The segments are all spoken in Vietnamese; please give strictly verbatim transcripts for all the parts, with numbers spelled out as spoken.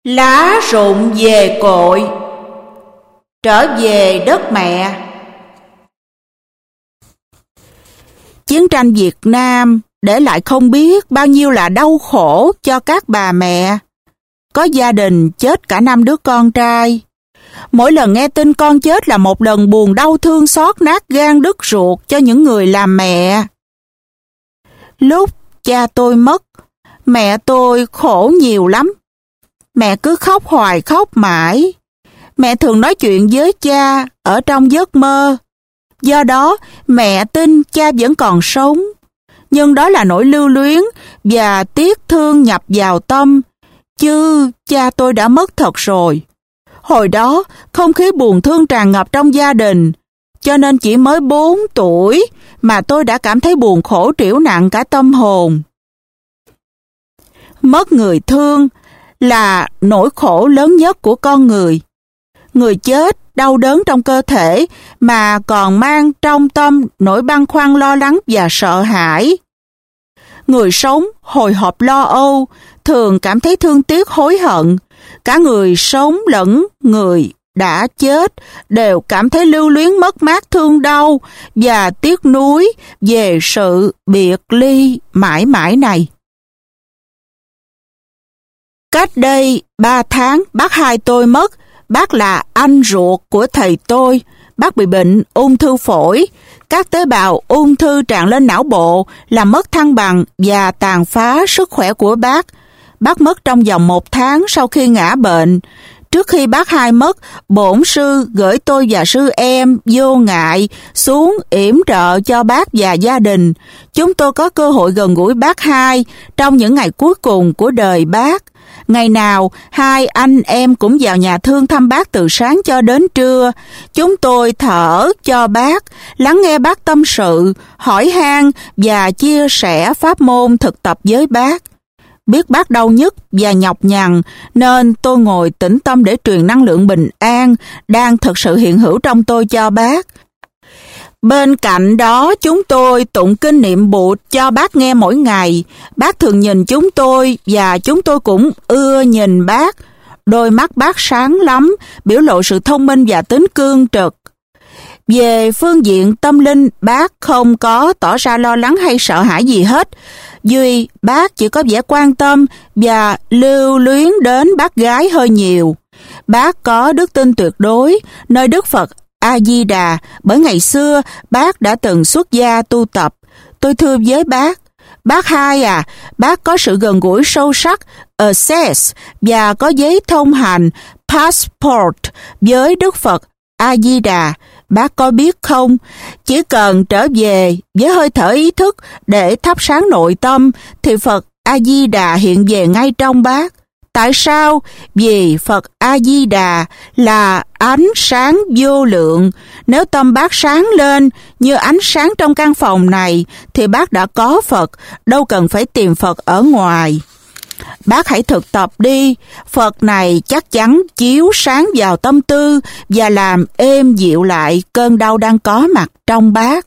Lá rụng về cội, trở về đất mẹ. Chiến tranh Việt Nam để lại không biết bao nhiêu là đau khổ cho các bà mẹ. Có gia đình chết cả năm đứa con trai. Mỗi lần nghe tin con chết là một lần buồn đau thương xót nát gan đứt ruột cho những người làm mẹ. Lúc cha tôi mất, mẹ tôi khổ nhiều lắm. Mẹ cứ khóc hoài khóc mãi. Mẹ thường nói chuyện với cha ở trong giấc mơ. Do đó, mẹ tin cha vẫn còn sống. Nhưng đó là nỗi lưu luyến và tiếc thương nhập vào tâm. Chứ cha tôi đã mất thật rồi. Hồi đó, không khí buồn thương tràn ngập trong gia đình. Cho nên chỉ mới bốn tuổi mà tôi đã cảm thấy buồn khổ trĩu nặng cả tâm hồn. Mất người thương là nỗi khổ lớn nhất của con người. Người chết đau đớn trong cơ thể mà còn mang trong tâm nỗi băn khoăn lo lắng và sợ hãi. Người sống hồi hộp lo âu, thường cảm thấy thương tiếc hối hận. Cả người sống lẫn người đã chết đều cảm thấy lưu luyến mất mát thương đau và tiếc nuối về sự biệt ly mãi mãi này. Cách đây ba tháng, bác hai tôi mất. Bác là anh ruột của thầy tôi. Bác bị bệnh ung thư phổi. Các tế bào ung thư tràn lên não bộ, làm mất thăng bằng và tàn phá sức khỏe của bác. Bác mất trong vòng một tháng sau khi ngã bệnh. Trước khi bác hai mất, bổn sư gửi tôi và sư em vô ngại xuống yểm trợ cho bác và gia đình. Chúng tôi có cơ hội gần gũi bác hai trong những ngày cuối cùng của đời bác. Ngày nào, hai anh em cũng vào nhà thương thăm bác từ sáng cho đến trưa. Chúng tôi thở cho bác, lắng nghe bác tâm sự, hỏi han và chia sẻ pháp môn thực tập với bác. Biết bác đau nhức và nhọc nhằn, nên tôi ngồi tĩnh tâm để truyền năng lượng bình an đang thực sự hiện hữu trong tôi cho bác. Bên cạnh đó, chúng tôi tụng kinh niệm Bụt cho bác nghe mỗi ngày. Bác thường nhìn chúng tôi và chúng tôi cũng ưa nhìn bác. Đôi mắt bác sáng lắm, biểu lộ sự thông minh và tính cương trực. Về phương diện tâm linh, bác không có tỏ ra lo lắng hay sợ hãi gì hết. Duy bác chỉ có vẻ quan tâm và lưu luyến đến bác gái hơi nhiều. Bác có đức tin tuyệt đối nơi Đức Phật A-di-đà, bởi ngày xưa bác đã từng xuất gia tu tập. Tôi thưa với bác, bác hai à, bác có sự gần gũi sâu sắc, access và có giấy thông hành, passport với Đức Phật A-di-đà. Bác có biết không, chỉ cần trở về với hơi thở ý thức để thắp sáng nội tâm thì Phật A-di-đà hiện về ngay trong bác. Tại sao? Vì Phật A-di-đà là ánh sáng vô lượng. Nếu tâm bác sáng lên như ánh sáng trong căn phòng này thì bác đã có Phật, đâu cần phải tìm Phật ở ngoài. Bác hãy thực tập đi, Phật này chắc chắn chiếu sáng vào tâm tư và làm êm dịu lại cơn đau đang có mặt trong bác.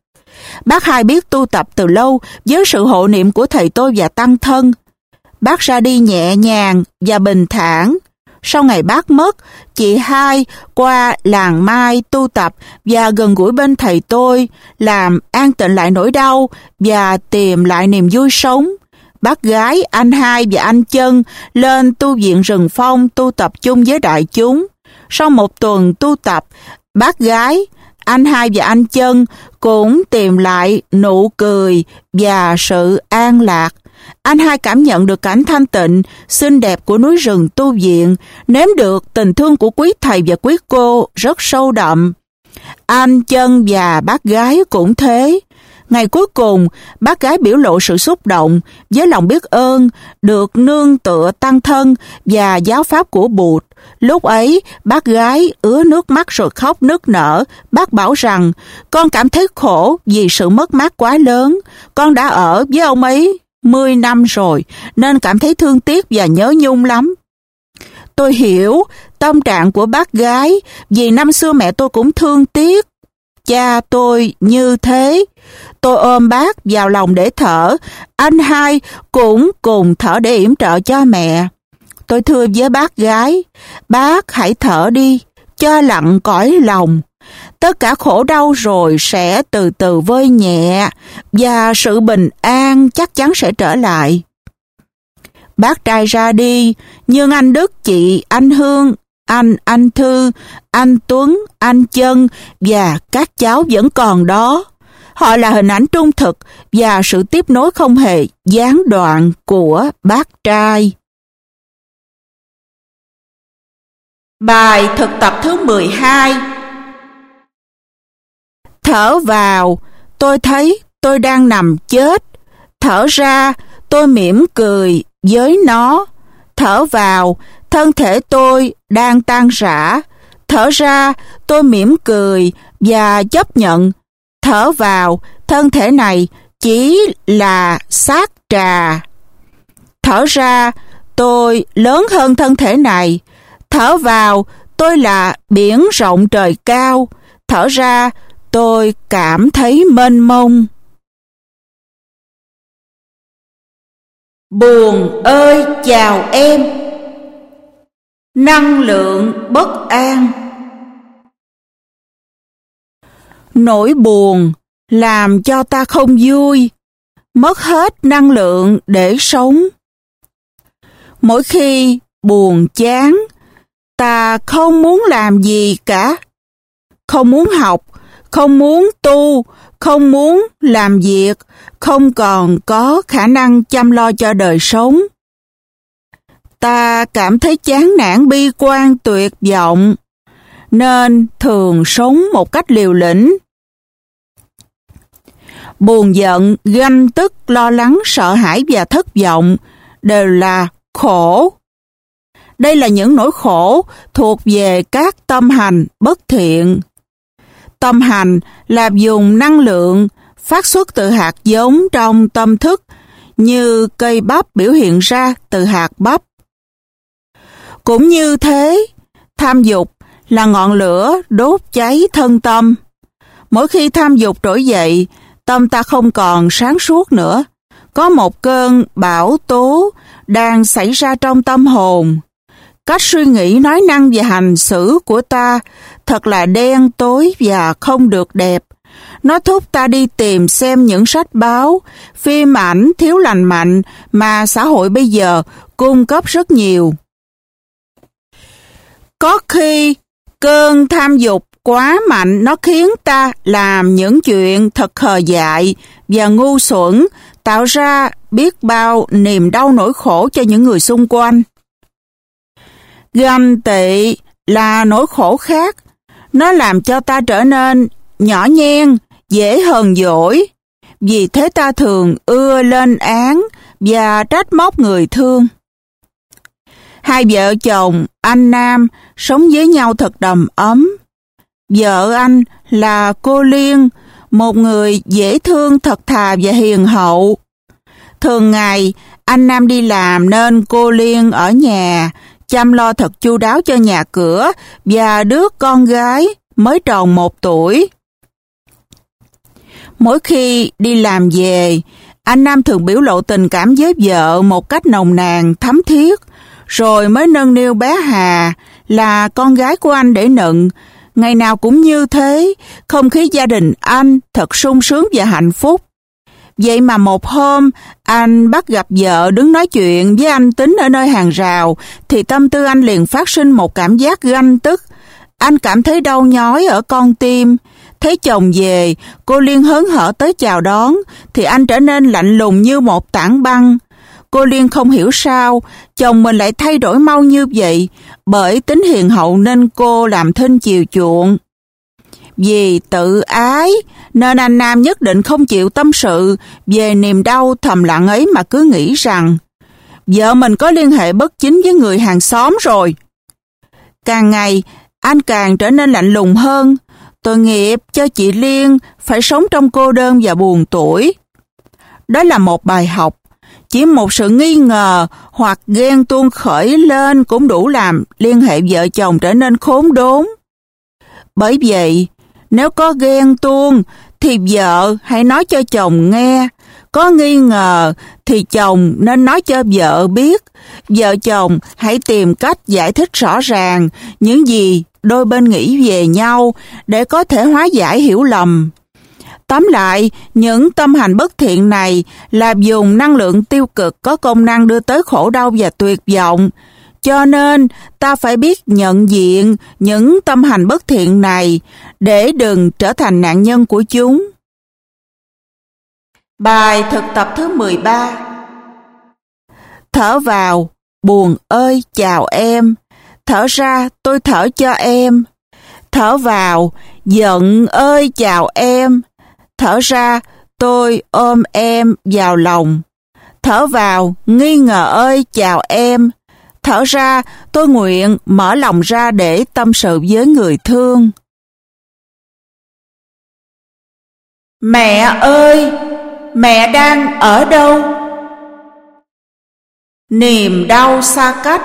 Bác hai biết tu tập từ lâu với sự hộ niệm của thầy tôi và tăng thân. Bác ra đi nhẹ nhàng và bình thản. Sau ngày bác mất, chị hai qua làng Mai tu tập và gần gũi bên thầy tôi, làm an tịnh lại nỗi đau và tìm lại niềm vui sống. Bác gái, anh hai và anh Chân lên tu viện Rừng Phong tu tập chung với đại chúng. Sau một tuần tu tập, bác gái, anh hai và anh Chân cũng tìm lại nụ cười và sự an lạc. Anh hai cảm nhận được cảnh thanh tịnh, xinh đẹp của núi rừng tu viện, nếm được tình thương của quý thầy và quý cô rất sâu đậm. Anh Chân và bác gái cũng thế. Ngày cuối cùng, bác gái biểu lộ sự xúc động với lòng biết ơn được nương tựa tăng thân và giáo pháp của Bụt. Lúc ấy, bác gái ứa nước mắt rồi khóc nức nở. Bác bảo rằng, con cảm thấy khổ vì sự mất mát quá lớn. Con đã ở với ông ấy mười năm rồi, nên cảm thấy thương tiếc và nhớ nhung lắm. Tôi hiểu tâm trạng của bác gái, vì năm xưa mẹ tôi cũng thương tiếc cha tôi như thế. Tôi ôm bác vào lòng để thở, anh hai cũng cùng thở để yểm trợ cho mẹ. tôi thưa với bác gái, bác hãy thở đi, cho lặng cõi lòng. Tất cả khổ đau rồi sẽ từ từ vơi nhẹ, và sự bình an chắc chắn sẽ trở lại. Bác trai ra đi, nhưng anh Đức, chị, anh Hương, anh, anh Thư, anh Tuấn, anh Chân và các cháu vẫn còn đó. Họ là hình ảnh trung thực và sự tiếp nối không hề gián đoạn của bác trai. Bài thực tập thứ mười hai. Thở vào, tôi thấy tôi đang nằm chết. Thở ra, tôi mỉm cười với nó. Thở vào, thân thể tôi đang tan rã. Thở ra, tôi mỉm cười và chấp nhận. Thở vào, thân thể này chỉ là xác trà. Thở ra, tôi lớn hơn thân thể này. Thở vào, tôi là biển rộng trời cao. Thở ra, tôi cảm thấy mênh mông. Buồn ơi chào em. Năng lượng bất an. Nỗi buồn làm cho ta không vui, mất hết năng lượng để sống. Mỗi khi buồn chán, ta không muốn làm gì cả. Không muốn học, không muốn tu, không muốn làm việc, không còn có khả năng chăm lo cho đời sống. Ta cảm thấy chán nản, bi quan, tuyệt vọng, nên thường sống một cách liều lĩnh. Buồn giận, ganh tức, lo lắng, sợ hãi và thất vọng đều là khổ. Đây là những nỗi khổ thuộc về các tâm hành bất thiện. Tâm hành là dùng năng lượng phát xuất từ hạt giống trong tâm thức, như cây bắp biểu hiện ra từ hạt bắp. Cũng như thế, tham dục là ngọn lửa đốt cháy thân tâm. Mỗi khi tham dục trỗi dậy, tâm ta không còn sáng suốt nữa. Có một cơn bão tố đang xảy ra trong tâm hồn. Cách suy nghĩ, nói năng và hành xử của ta thật là đen tối và không được đẹp. Nó thúc ta đi tìm xem những sách báo, phim ảnh thiếu lành mạnh mà xã hội bây giờ cung cấp rất nhiều. Có khi cơn tham dục quá mạnh, nó khiến ta làm những chuyện thật khờ dại và ngu xuẩn, tạo ra biết bao niềm đau nỗi khổ cho những người xung quanh. Ganh tị là nỗi khổ khác. Nó làm cho ta trở nên nhỏ nhen, dễ hờn dỗi. Vì thế ta thường ưa lên án và trách móc người thương. Hai vợ chồng anh Nam sống với nhau thật đầm ấm. Vợ anh là cô Liên, một người dễ thương, thật thà và hiền hậu. Thường ngày, anh Nam đi làm nên cô Liên ở nhà, chăm lo thật chu đáo cho nhà cửa và đứa con gái mới tròn một tuổi. Mỗi khi đi làm về, anh Nam thường biểu lộ tình cảm với vợ một cách nồng nàn, thắm thiết, rồi mới nâng niu bé Hà là con gái của anh để nựng. Ngày nào cũng như thế, không khí gia đình anh thật sung sướng và hạnh phúc. Vậy mà một hôm, anh bắt gặp vợ đứng nói chuyện với anh Tính ở nơi hàng rào, thì tâm tư anh liền phát sinh một cảm giác ganh tức. Anh cảm thấy đau nhói ở con tim. Thấy chồng về, cô Liên hớn hở tới chào đón, thì anh trở nên lạnh lùng như một tảng băng. Cô Liên không hiểu sao chồng mình lại thay đổi mau như vậy, bởi tính hiền hậu nên cô làm thinh chiều chuộng. Vì tự ái nên anh Nam nhất định không chịu tâm sự về niềm đau thầm lặng ấy, mà cứ nghĩ rằng vợ mình có liên hệ bất chính với người hàng xóm rồi. Càng ngày anh càng trở nên lạnh lùng hơn. Tội nghiệp cho chị Liên phải sống trong cô đơn và buồn tủi. Đó là một bài học. Chỉ một sự nghi ngờ hoặc ghen tuông khởi lên cũng đủ làm liên hệ vợ chồng trở nên khốn đốn. Bởi vậy, nếu có ghen tuông thì vợ hãy nói cho chồng nghe, Có nghi ngờ thì chồng nên nói cho vợ biết. Vợ chồng hãy tìm cách giải thích rõ ràng những gì đôi bên nghĩ về nhau để có thể hóa giải hiểu lầm. Tóm lại, những tâm hành bất thiện này là dùng năng lượng tiêu cực có công năng đưa tới khổ đau và tuyệt vọng. Cho nên, ta phải biết nhận diện những tâm hành bất thiện này để đừng trở thành nạn nhân của chúng. Bài thực tập thứ mười ba. Thở vào, buồn ơi chào em. Thở ra, tôi thở cho em. Thở vào, giận ơi chào em. Thở ra, tôi ôm em vào lòng. Thở vào, nghi ngờ ơi chào em. Thở ra, tôi nguyện mở lòng ra để tâm sự với người thương. Mẹ ơi, mẹ đang ở đâu? Niềm đau xa cách.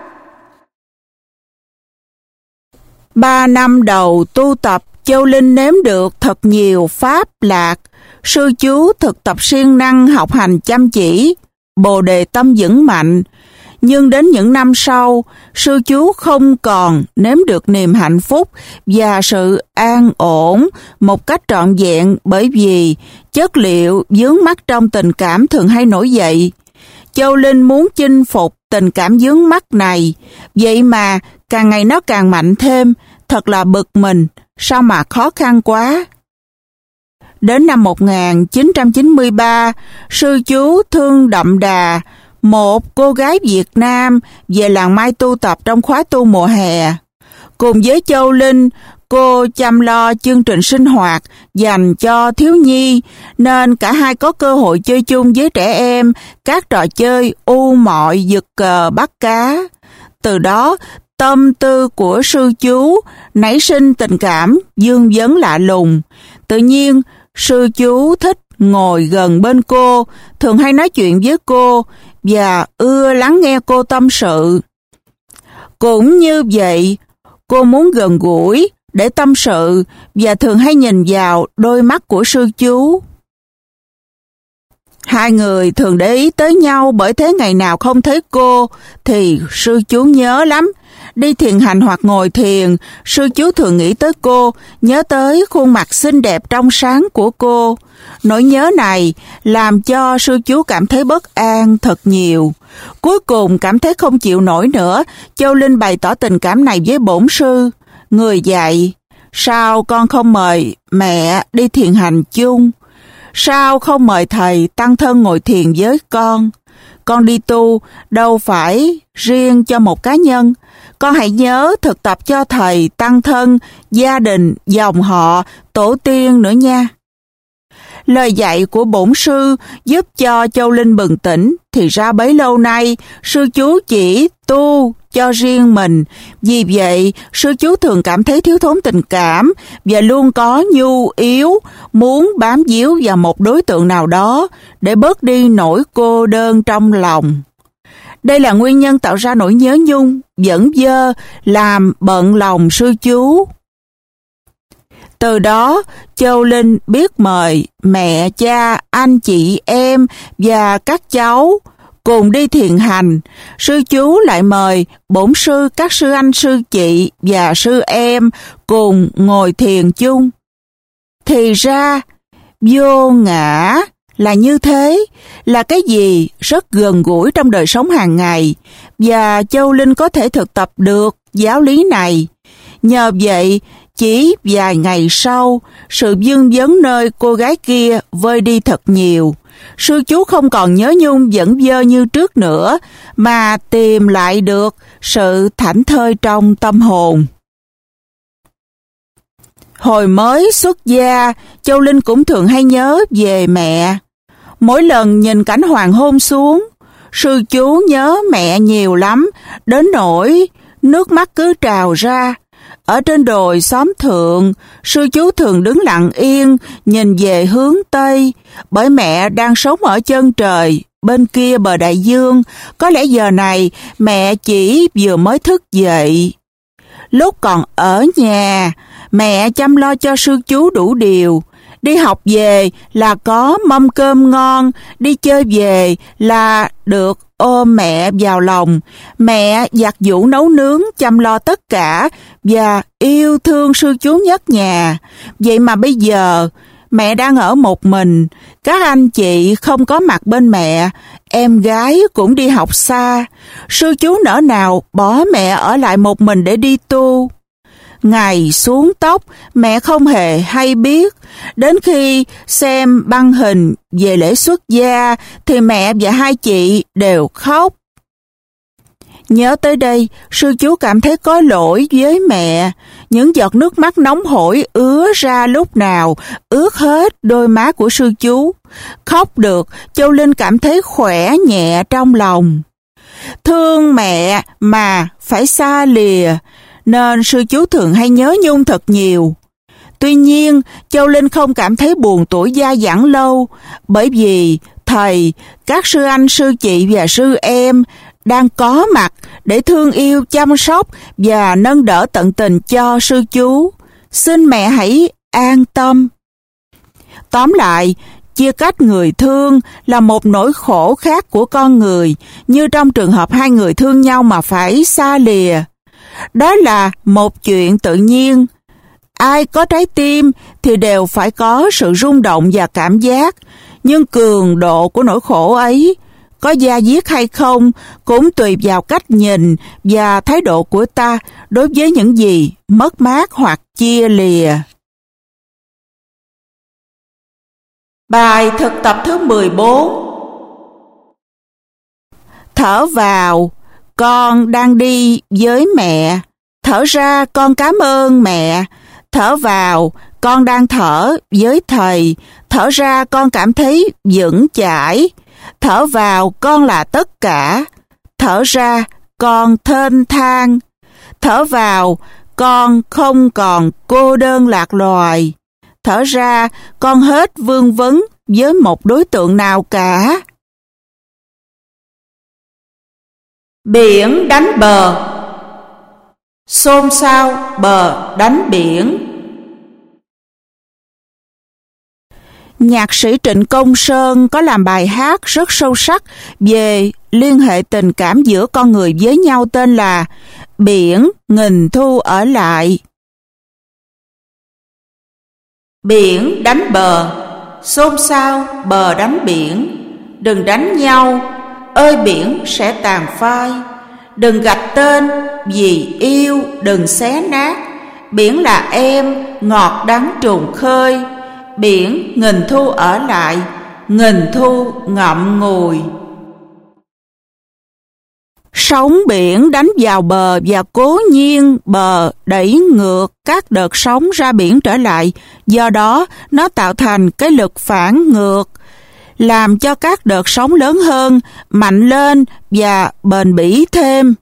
Ba năm đầu tu tập, Châu Linh nếm được thật nhiều pháp lạc. Sư chú thực tập siêng năng học hành chăm chỉ, bồ đề tâm vững mạnh. Nhưng đến những năm sau, sư chú không còn nếm được niềm hạnh phúc và sự an ổn một cách trọn vẹn, bởi vì chất liệu vướng mắc trong tình cảm thường hay nổi dậy. Châu Linh muốn chinh phục tình cảm vướng mắc này, vậy mà càng ngày nó càng mạnh thêm, thật là bực mình, sao mà khó khăn quá. Đến năm một nghìn chín trăm chín mươi ba, sư chú Thương Đậm Đà, một cô gái Việt Nam, về làng Mai tu tập trong khóa tu mùa hè. Cùng với Châu Linh, cô chăm lo chương trình sinh hoạt dành cho thiếu nhi, nên cả hai có cơ hội chơi chung với trẻ em các trò chơi u mọi, giật cờ, bắt cá. Từ đó, tâm tư của sư chú nảy sinh tình cảm vương vấn lạ lùng. Tự nhiên, sư chú thích ngồi gần bên cô, thường hay nói chuyện với cô và ưa lắng nghe cô tâm sự. Cũng như vậy, cô muốn gần gũi để tâm sự và thường hay nhìn vào đôi mắt của sư chú. Hai người thường để ý tới nhau, bởi thế ngày nào không thấy cô thì sư chú nhớ lắm. Đi thiền hành hoặc ngồi thiền, sư chú thường nghĩ tới cô, nhớ tới khuôn mặt xinh đẹp trong sáng của cô. Nỗi nhớ này làm cho sư chú cảm thấy bất an thật nhiều. Cuối cùng cảm thấy không chịu nổi nữa, Châu Linh bày tỏ tình cảm này với bổn sư. Người dạy, sao con không mời mẹ đi thiền hành chung? Sao không mời thầy tăng thân ngồi thiền với con? Con đi tu đâu phải riêng cho một cá nhân. Con hãy nhớ thực tập cho thầy, tăng thân, gia đình, dòng họ, tổ tiên nữa nha. Lời dạy của bổn sư giúp cho Châu Linh bừng tỉnh. Thì ra bấy lâu nay, sư chú chỉ tu cho riêng mình. Vì vậy, sư chú thường cảm thấy thiếu thốn tình cảm và luôn có nhu yếu, muốn bám víu vào một đối tượng nào đó để bớt đi nỗi cô đơn trong lòng. Đây là nguyên nhân tạo ra nỗi nhớ nhung, dẫn dơ, làm bận lòng sư chú. Từ đó, Châu Linh biết mời mẹ, cha, anh chị em và các cháu cùng đi thiền hành. Sư chú lại mời bổn sư, các sư anh, sư chị và sư em cùng ngồi thiền chung. Thì ra, vô ngã là như thế, là cái gì rất gần gũi trong đời sống hàng ngày, và Châu Linh có thể thực tập được giáo lý này. Nhờ vậy, chỉ vài ngày sau, sự vương vấn nơi cô gái kia vơi đi thật nhiều. Sư chú không còn nhớ nhung dẫn dơ như trước nữa, mà tìm lại được sự thảnh thơi trong tâm hồn. Hồi mới xuất gia, Châu Linh cũng thường hay nhớ về mẹ. Mỗi lần nhìn cảnh hoàng hôn xuống, sư chú nhớ mẹ nhiều lắm, đến nỗi nước mắt cứ trào ra. Ở trên đồi xóm thượng, sư chú thường đứng lặng yên, nhìn về hướng Tây, bởi mẹ đang sống ở chân trời, bên kia bờ đại dương. Có lẽ giờ này mẹ chỉ vừa mới thức dậy. Lúc còn ở nhà, mẹ chăm lo cho sư chú đủ điều. Đi học về là có mâm cơm ngon, đi chơi về là được ôm mẹ vào lòng. Mẹ giặt giũ nấu nướng, chăm lo tất cả và yêu thương sư chú nhất nhà. Vậy mà bây giờ, mẹ đang ở một mình, các anh chị không có mặt bên mẹ, em gái cũng đi học xa. Sư chú nỡ nào bỏ mẹ ở lại một mình để đi tu. Ngày xuống tóc, mẹ không hề hay biết. Đến khi xem băng hình về lễ xuất gia thì mẹ và hai chị đều khóc. Nhớ tới đây, sư chú cảm thấy có lỗi với mẹ. Những giọt nước mắt nóng hổi ứa ra lúc nào, ướt hết đôi má của sư chú. Khóc được, Châu Linh cảm thấy khỏe nhẹ trong lòng. Thương mẹ mà phải xa lìa, nên sư chú thường hay nhớ nhung thật nhiều. Tuy nhiên, Châu Linh không cảm thấy buồn tuổi già dẳng lâu, bởi vì thầy, các sư anh, sư chị và sư em đang có mặt để thương yêu, chăm sóc và nâng đỡ tận tình cho sư chú. Xin mẹ hãy an tâm. Tóm lại, chia cách người thương là một nỗi khổ khác của con người, như trong trường hợp hai người thương nhau mà phải xa lìa. Đó là một chuyện tự nhiên. Ai có trái tim thì đều phải có sự rung động và cảm giác, nhưng cường độ của nỗi khổ ấy, có da diết hay không, cũng tùy vào cách nhìn và thái độ của ta đối với những gì mất mát hoặc chia lìa. Bài thực tập thứ mười bốn. Thở vào, con đang đi với mẹ. Thở ra, con cảm ơn mẹ. Thở vào, con đang thở với thầy. Thở ra, con cảm thấy vững chãi. Thở vào, con là tất cả. Thở ra, con thênh thang. Thở vào, con không còn cô đơn lạc loài. Thở ra, con hết vương vấn với một đối tượng nào cả. Biển đánh bờ. Xôn xao bờ đánh biển. Nhạc sĩ Trịnh Công Sơn có làm bài hát rất sâu sắc về liên hệ tình cảm giữa con người với nhau tên là Biển nghìn thu ở lại. Biển đánh bờ, xôn xao bờ đánh biển. Đừng đánh nhau, ơi biển sẽ tàn phai. Đừng gạch tên, vì yêu đừng xé nát. Biển là em, ngọt đắng trùng khơi. Biển nghìn thu ở lại, nghìn thu ngậm ngùi. Sóng biển đánh vào bờ và cố nhiên bờ đẩy ngược các đợt sóng ra biển trở lại. Do đó, nó tạo thành cái lực phản ngược, làm cho các đợt sóng lớn hơn, mạnh lên và bền bỉ thêm.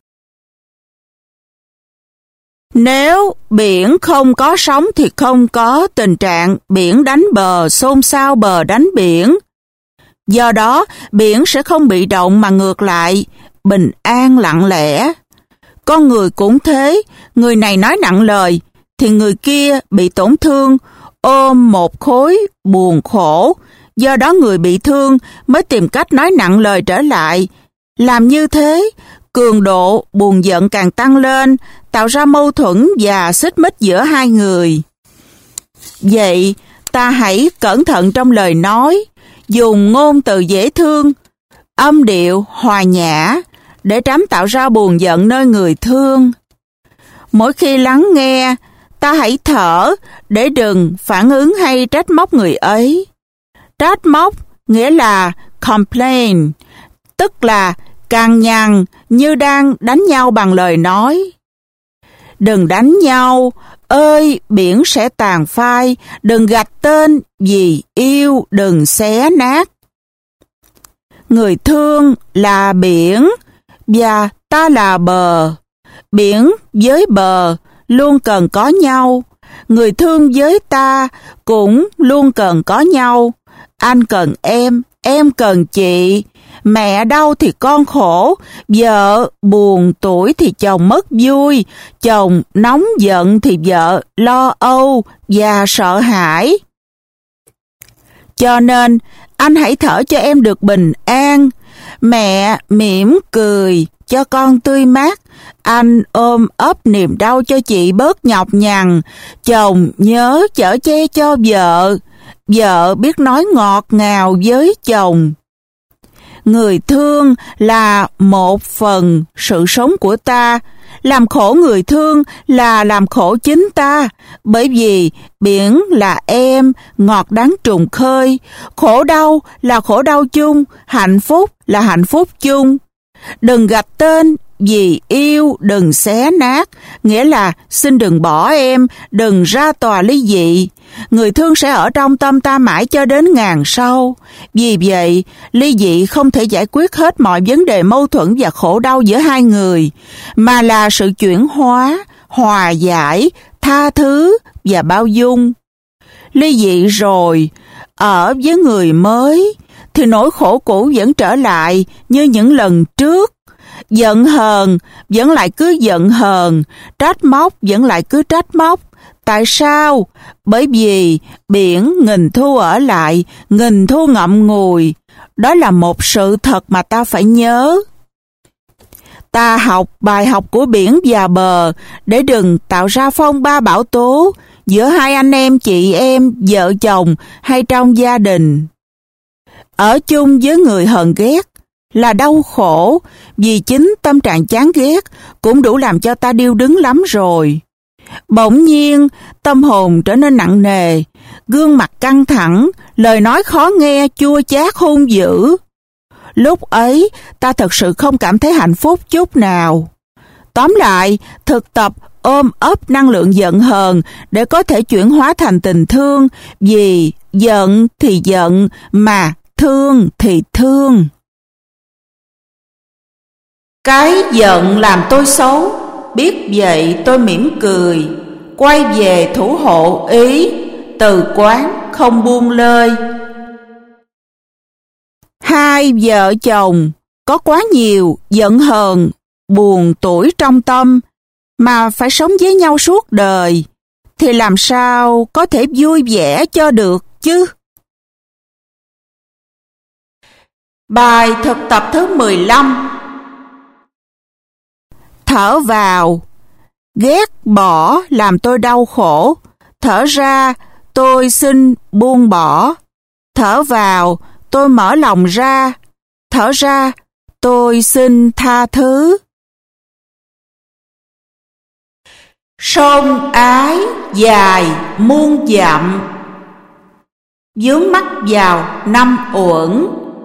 Nếu biển không có sóng thì không có tình trạng biển đánh bờ, xôn xao bờ đánh biển. Do đó, biển sẽ không bị động mà ngược lại, bình an lặng lẽ. Con người cũng thế, người này nói nặng lời, thì người kia bị tổn thương, ôm một khối buồn khổ. Do đó người bị thương mới tìm cách nói nặng lời trở lại. Làm như thế, cường độ buồn giận càng tăng lên, tạo ra mâu thuẫn và xích mích giữa hai người. Vậy, ta hãy cẩn thận trong lời nói, dùng ngôn từ dễ thương, âm điệu hòa nhã, để tránh tạo ra buồn giận nơi người thương. Mỗi khi lắng nghe, ta hãy thở để đừng phản ứng hay trách móc người ấy. Trách móc nghĩa là complain, tức là cằn nhằn như đang đánh nhau bằng lời nói. Đừng đánh nhau, ơi biển sẽ tàn phai. Đừng gạch tên, vì yêu đừng xé nát. Người thương là biển và ta là bờ. Biển với bờ luôn cần có nhau. Người thương với ta cũng luôn cần có nhau. Anh cần em, em cần chị. Mẹ đau thì con khổ, vợ buồn tuổi thì chồng mất vui, chồng nóng giận thì vợ lo âu và sợ hãi. Cho nên, anh hãy thở cho em được bình an. Mẹ mỉm cười cho con tươi mát. Anh ôm ấp niềm đau cho chị bớt nhọc nhằn. Chồng nhớ chở che cho vợ. Vợ biết nói ngọt ngào với chồng. Người thương là một phần sự sống của ta. Làm khổ người thương là làm khổ chính ta. Bởi vì biển là em, ngọt đắng trùng khơi. Khổ đau là khổ đau chung, hạnh phúc là hạnh phúc chung. Đừng gạch tên vì yêu, đừng xé nát, nghĩa là xin đừng bỏ em, đừng ra tòa ly dị. Người thương sẽ ở trong tâm ta mãi cho đến ngàn sau. Vì vậy, ly dị không thể giải quyết hết mọi vấn đề mâu thuẫn và khổ đau giữa hai người, mà là sự chuyển hóa, hòa giải, tha thứ và bao dung. Ly dị rồi, ở với người mới, thì nỗi khổ cũ vẫn trở lại như những lần trước. Giận hờn vẫn lại cứ giận hờn, trách móc vẫn lại cứ trách móc. Tại sao? Bởi vì biển nghìn thu ở lại, nghìn thu ngậm ngùi. Đó là một sự thật mà ta phải nhớ. Ta học bài học của biển và bờ để đừng tạo ra phong ba bão tố giữa hai anh em, chị em, vợ chồng hay trong gia đình. Ở chung với người hờn ghét là đau khổ, vì chính tâm trạng chán ghét cũng đủ làm cho ta điêu đứng lắm rồi. Bỗng nhiên, tâm hồn trở nên nặng nề, gương mặt căng thẳng, lời nói khó nghe, chua chát hung dữ. Lúc ấy, ta thật sự không cảm thấy hạnh phúc chút nào. Tóm lại, thực tập ôm ấp năng lượng giận hờn để có thể chuyển hóa thành tình thương, vì giận thì giận, mà thương thì thương. Cái giận làm tôi xấu, biết vậy tôi mỉm cười, quay về thủ hộ ý, từ quán không buông lơi. Hai vợ chồng có quá nhiều giận hờn, buồn tủi trong tâm, mà phải sống với nhau suốt đời, thì làm sao có thể vui vẻ cho được chứ? Bài thực tập thứ mười lăm. Thở vào, ghét bỏ làm tôi đau khổ. Thở ra, tôi xin buông bỏ. Thở vào, tôi mở lòng ra. Thở ra, tôi xin tha thứ. Sông ái dài muôn dặm, vướng mắc vào năm uẩn.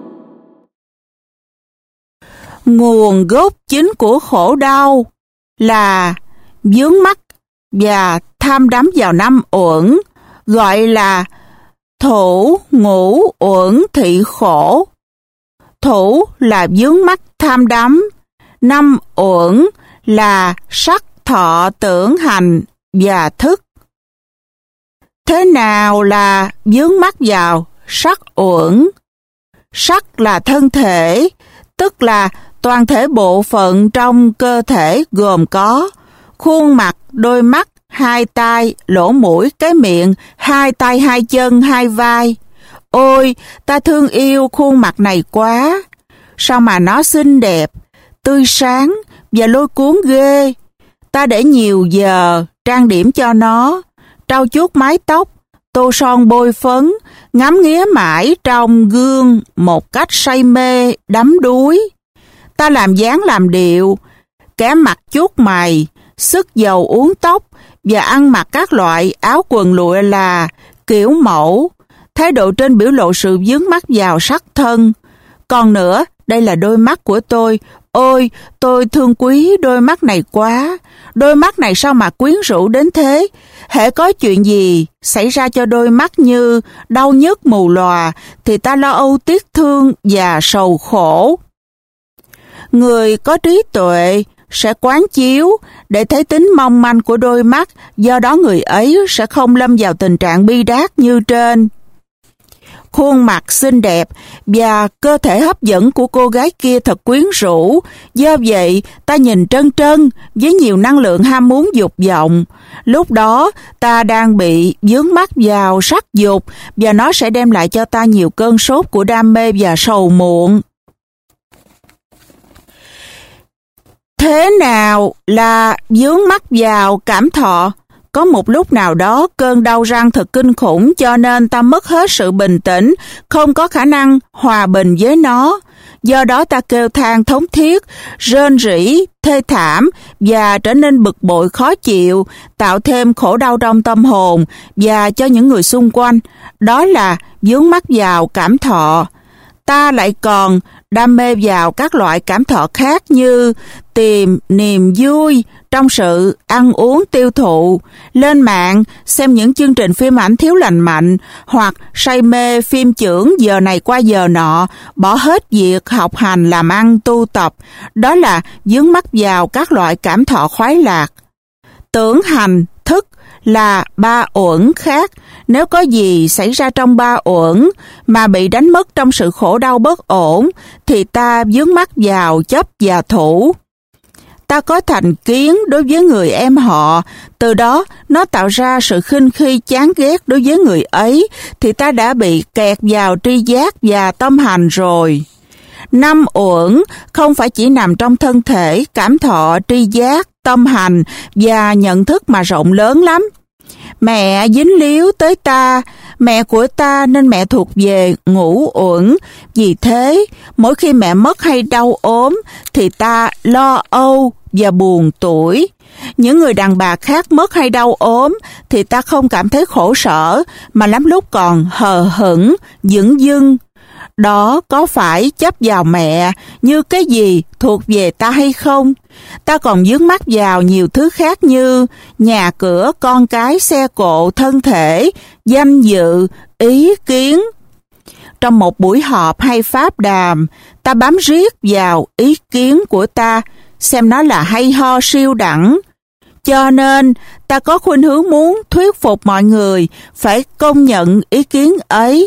Nguồn gốc chính của khổ đau là vướng mắc và tham đắm vào năm uẩn, gọi là thủ ngũ uẩn thị khổ. Thủ là vướng mắc tham đắm, năm uẩn là sắc thọ tưởng hành và thức. Thế nào là vướng mắc vào sắc uẩn? Sắc là thân thể, tức là toàn thể bộ phận trong cơ thể gồm có khuôn mặt, đôi mắt, hai tai, lỗ mũi, cái miệng, hai tay, hai chân, hai vai. Ôi, ta thương yêu khuôn mặt này quá. Sao mà nó xinh đẹp, tươi sáng và lôi cuốn ghê. Ta để nhiều giờ trang điểm cho nó, trau chuốt mái tóc, tô son bôi phấn, ngắm nghía mãi trong gương một cách say mê, đắm đuối. Ta làm dáng làm điệu, kẻ mặc chuốt mày, sức dầu uốn tóc và ăn mặc các loại áo quần lụa là kiểu mẫu. Thái độ trên biểu lộ sự vướng mắc vào sắc thân. Còn nữa, đây là đôi mắt của tôi. Ôi, tôi thương quý đôi mắt này quá. Đôi mắt này sao mà quyến rũ đến thế? Hễ có chuyện gì xảy ra cho đôi mắt như đau nhức mù lòa, thì ta lo âu tiếc thương và sầu khổ. Người có trí tuệ sẽ quán chiếu để thấy tính mong manh của đôi mắt, do đó người ấy sẽ không lâm vào tình trạng bi đát như trên. khuôn mặt xinh đẹp và cơ thể hấp dẫn của cô gái kia thật quyến rũ. Do vậy, ta nhìn trân trân với nhiều năng lượng ham muốn dục vọng. Lúc đó, ta đang bị vướng mắc vào sắc dục và nó sẽ đem lại cho ta nhiều cơn sốt của đam mê và sầu muộn. Thế nào là vướng mắc vào cảm thọ? Có một lúc nào đó cơn đau răng thật kinh khủng cho nên ta mất hết sự bình tĩnh, không có khả năng hòa bình với nó. Do đó ta kêu than thống thiết, rên rỉ, thê thảm và trở nên bực bội khó chịu, tạo thêm khổ đau trong tâm hồn và cho những người xung quanh. Đó là vướng mắc vào cảm thọ. Ta lại còn đam mê vào các loại cảm thọ khác như tìm niềm vui trong sự ăn uống tiêu thụ, lên mạng xem những chương trình phim ảnh thiếu lành mạnh, hoặc say mê phim chưởng giờ này qua giờ nọ, bỏ hết việc học hành làm ăn tu tập. Đó là vướng mắc vào các loại cảm thọ khoái lạc. Tưởng hành thức là ba uẩn khác. Nếu có gì xảy ra trong ba uẩn mà bị đánh mất trong sự khổ đau bất ổn, thì ta vướng mắc vào chấp và thủ. Ta có thành kiến đối với người em họ, từ đó nó tạo ra sự khinh khi chán ghét đối với người ấy, thì ta đã bị kẹt vào tri giác và tâm hành rồi. Năm uẩn không phải chỉ nằm trong thân thể, cảm thọ, tri giác, tâm hành và nhận thức mà rộng lớn lắm. Mẹ dính líu tới ta, mẹ của ta nên mẹ thuộc về ngũ uẩn. Vì thế, mỗi khi mẹ mất hay đau ốm, thì ta lo âu và buồn tủi. Những người đàn bà khác mất hay đau ốm, thì ta không cảm thấy khổ sở, mà lắm lúc còn hờ hững, dửng dưng. Đó có phải chấp vào mẹ như cái gì thuộc về ta hay không? Ta còn vướng mắc vào nhiều thứ khác như nhà cửa, con cái, xe cộ, thân thể, danh dự, ý kiến. Trong một buổi họp hay pháp đàm, ta bám riết vào ý kiến của ta, xem nó là hay ho siêu đẳng. Cho nên, ta có khuynh hướng muốn thuyết phục mọi người phải công nhận ý kiến ấy.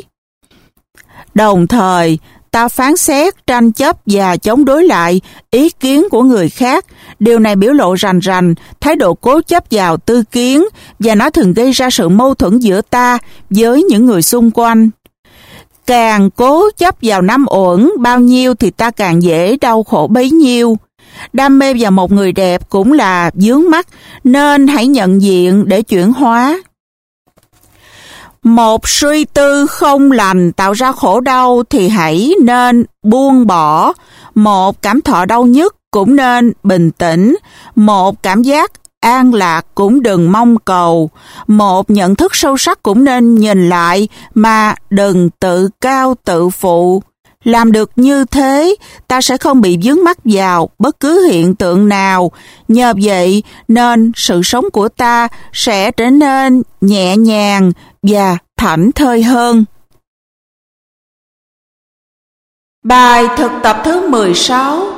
Đồng thời, ta phán xét, tranh chấp và chống đối lại ý kiến của người khác. Điều này biểu lộ rành rành thái độ cố chấp vào tư kiến, và nó thường gây ra sự mâu thuẫn giữa ta với những người xung quanh. Càng cố chấp vào năm uẩn bao nhiêu thì ta càng dễ đau khổ bấy nhiêu. Đam mê vào một người đẹp cũng là vướng mắc, nên hãy nhận diện để chuyển hóa. Một suy tư không lành tạo ra khổ đau thì hãy nên buông bỏ. Một cảm thọ đau nhức cũng nên bình tĩnh. Một cảm giác an lạc cũng đừng mong cầu. Một nhận thức sâu sắc cũng nên nhìn lại mà đừng tự cao tự phụ. Làm được như thế, ta sẽ không bị vướng mắc vào bất cứ hiện tượng nào. Nhờ vậy nên sự sống của ta sẽ trở nên nhẹ nhàng và thảnh thơi hơn. Bài thực tập thứ mười sáu.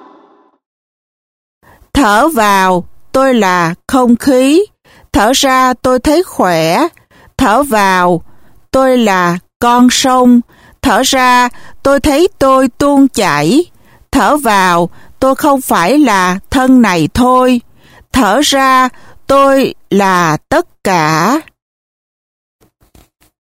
Thở vào, tôi là không khí. Thở ra, tôi thấy khỏe. Thở vào, tôi là con sông. Thở ra, tôi thấy tôi tuôn chảy. Thở vào, tôi không phải là thân này thôi. Thở ra, tôi là tất cả.